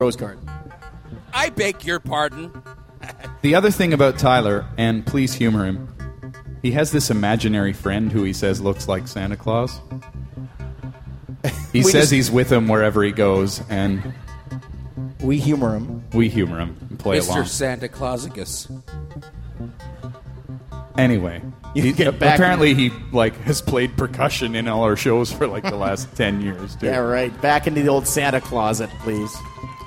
Rose Garden. I beg your pardon. The other thing about Tyler, and please humor him, he has this imaginary friend who he says looks like Santa Claus. He says he's with him wherever he goes, and we humor him. We humor him and play Mr. along. Santa Clausicus. Anyway, get back apparently he has played percussion in all our shows for the last 10 years. Too. Yeah, right. Back into the old Santa closet, please.